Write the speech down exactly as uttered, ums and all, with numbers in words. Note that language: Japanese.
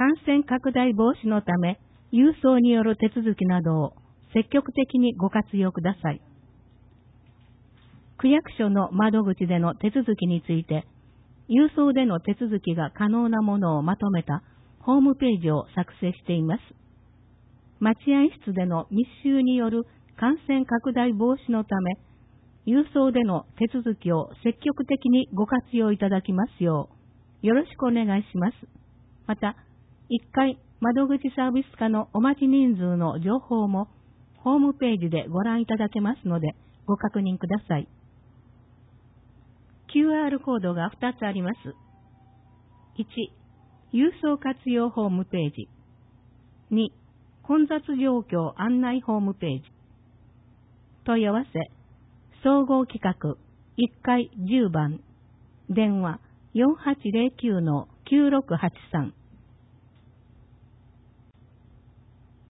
感染拡大防止のため、郵送による手続きなどを積極的にご活用ください。区役所の窓口での手続きについて、郵送での手続きが可能なものをまとめたホームページを作成しています。待合室での密集による感染拡大防止のため、郵送での手続きを積極的にご活用いただきますよう、よろしくお願いします。また、いっかい窓口サービス課のお待ち人数の情報もホームページでご覧いただけますのでご確認ください。キューアール コードがふたつあります。いち、郵送活用ホームページ。に、混雑状況案内ホームページ。問い合わせ、総合企画いっかいじゅうばん、電話 よんはちゼロきゅうのきゅうろくはちさん。